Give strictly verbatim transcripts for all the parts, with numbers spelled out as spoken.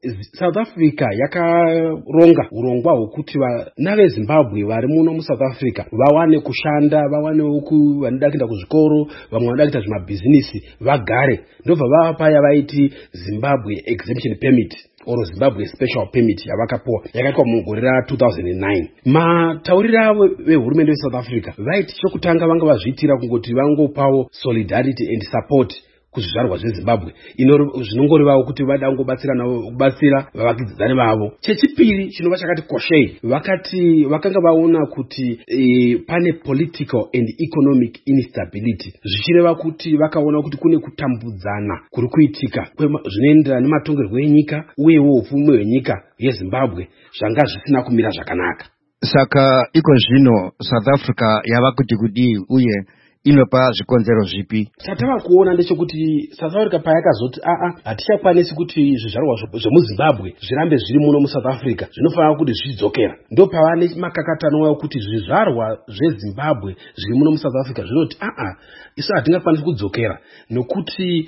South Africa yakaronga urongwa hwekuti vana veZimbabwe vari muno muSouth Africa vawane kushanda, vawanewo vanoda kuenda kuzvikoro, vamwe vanoda kuita zvimabhizinisi vagare. Ndobva vava paya vaiti Zimbabwe Exemption Permit or Zimbabwe Special Permit yavakapuwa yakaitwa mugore ra two thousand nine. Matauriro avo vehurumende veSouth Africa vaiti chokutanga vanga vazviitira kungoti vangopawo solidarity and support kuzvizvarwa zveZimbabwe zvinongorivawo kuti vada kubatsira vavakidzani vavo. Chechipiri chinova chakati koshei, vakati vakanga vaona kuti e, pane political and economic instability, zvichireva kuti vakaona kuti kune kutambudzana kuri kuitika zvinoenderana nematongerwo enyika uyewo upfumi hwenyika yeZimbabwe zvanga zvisina kumira zvakanaka. Saka iko zvino South Africa yava kuti kudii uye inopa zvikonzero zvipi? Chatava kuona ndechekuti South Africa payakazoti aa hatichakwanisi kuti zvizvarwa zvemuZimbabwe zvirambe zviri muno muSouth Africa, zvinofanira kuti zvidzokera. Ndo pavane makakatano wayo kuti zvizvarwa zveZimbabwe zviri muno muSouth Africa zvinoti aa isu hatingakwanisi kudzokera nokuti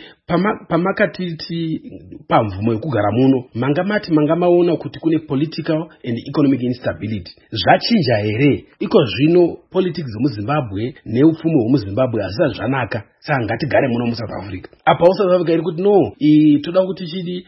pamakatiti pamvumo yekugara muno manga mati manga maona kuti kune political and economic instability. Zvachinja here? Iko zvino politics dzemuZimbabwe neupfumi hwemuZimbabwe hazisa zvanaka, saka ngatigare muno muSouth Africa. Apa South Africa iri kuti no, toda kuti chidi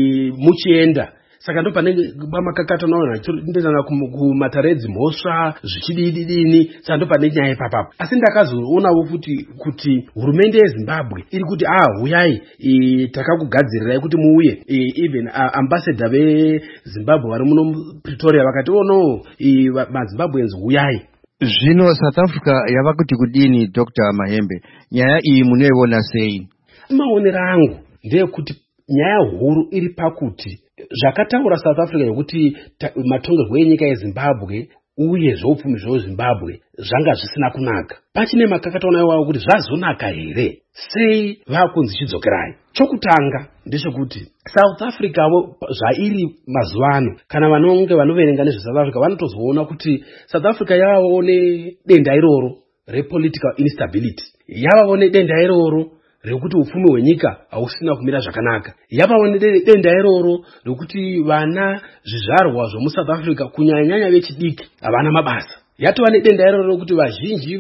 muchienda. Saka ndo panenge pamakakatana naona ndezana kumataredzi mhosva zvichididini, saka ndo pane nyaya ipapapo. Asi ndakazoonawo futi kuti hurumende yeZimbabwe iri kuti ah huyai takakugadzirirai kuti muuye. Even ambassador veZimbabwe vari muno Pretoria vakati oh no, maZimbabweans huyai. Zvino South Africa yava kuti kudini Doctor Mahembe? Nyaya iyi munoiona sei? Maonero angu ndeyekuti nyaya huru iri pakuti zvakataura South Africa yokuti matongerwo enyika yeZimbabwe uye zvoupfumi zveZimbabwe zvanga zvisina kunaka. Pachine makakataona iwawo kuti zvazonaka here? Sei vakunzi chidzokerai? Chokutanga ndechekuti South Africa zvairi mazuvano, kana vanonge vanoverenga nezveSouth Africa vanotozoona kuti South Africa yavawo nedenda iroro repolitical instability, yavawo nedenda iroro rekuti upfumi hwenyika hausina kumira zvakanaka, yavawo nedenda iroro rekuti vana zvizvarwa zvemuSouth Africa kunyanyanya vechidiki havana mabasa. Yatova nedenda iroro rekuti vazhinji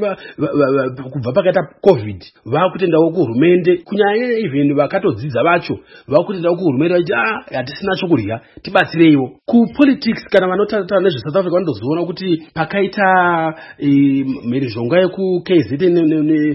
kubva pakaita COVID vakutendawo kuhurumende, kunyanya even vakatodzidza vacho vakutendawo kuhurumende vachiti ah hatisina chokurya tibatsireiwo. Kupolitics kana vanotaura nezveSouth Africa vanozoona kuti pakaita mhirizhonga yeku-K Z N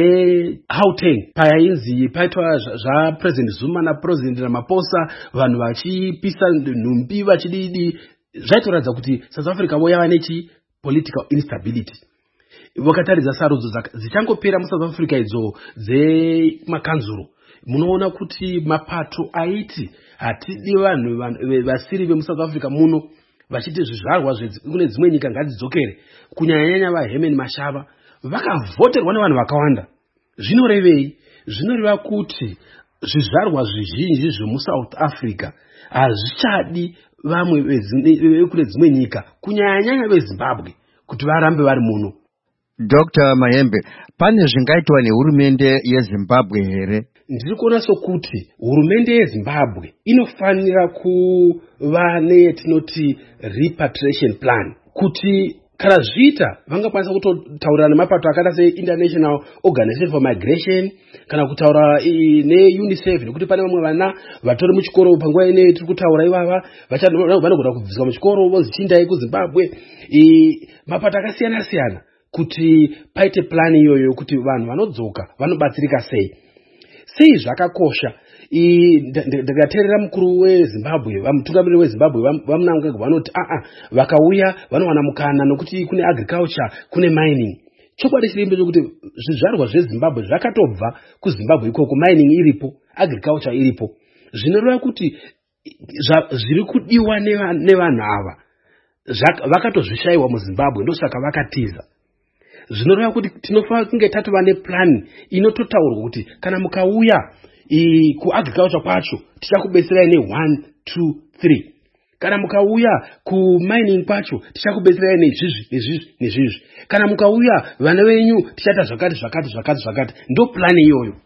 neGauteng painzi paitwa zvaPresident Zuma naPresident Ramaphosa, vanhu vachipisa nhumbi vachididi, zvaitoratidza kuti South Africa vo yava nechi political instability. Vakataridza sarudzo dzichangopera muSouth Africa idzo dzemakanzuro, munoona kuti mapato aiti hatidi vanhu vasiri vemuSouth Africa muno vachiti zvizvarwa kune dzimwe nyika ngadzidzokere, kunyanyanya vaHerman Mashava vakavhoterwa nevanhu vakawanda. Zvinorevei? Zvinoreva kuti zvizvarwa zvizhinji zvemuSouth Africa hazvichadi vamwe vekune dzimwe nyika kunyanyanya veZimbabwe kuti varambe vari muno. Doctor Mahembe, pane zvingaitwa nehurumende yeZimbabwe here? Ndiri kuona sokuti hurumende yeZimbabwe inofanira kuva neyetinoti repatriation plan, kuti kana zviita vangakwanisa kutotaurira nemapato akada seInternational Organization for Migration kana kutaura neUNICEF nekuti pane vamwe vana vatori muchikoro panguva ine tiri kutaura ivava vanogona kubviswa muchikoro vozichindai kuZimbabwe. Mapato akasiyana siyana kuti paite plani iyoyo kuti vanhu vanodzoka vanobatsirika sei. Sei zvakakosha ndikateerera mukuru weZimbabwe, vamutungamiriri weZimbabwe vamunangagwa vanoti a a vakauya vanowana mukana nokuti kune agriculture kune mining. Chokwadi chirimbe chokuti zvizvarwa zveZimbabwe zvakatobva kuZimbabwe ikoko, mining iripo, agriculture iripo. Zvinoreva kuti zviri kudiwa nevanhu ava vakatozvishayiwa muZimbabwe, ndosaka vakatiza. Zvinoreva kuti tinofanira kunge tatova neplan inototaurwa kuti kana mukauya kuagriculture kwacho tichakubetserai ne one two three, kana mukauya kumining kwacho tichakubetserai nezvizvi nezvizvi nezvizvi, kana mukauya vana venyu tichata zvakati zvakati zvakati zvakati. Ndo plan iyoyo.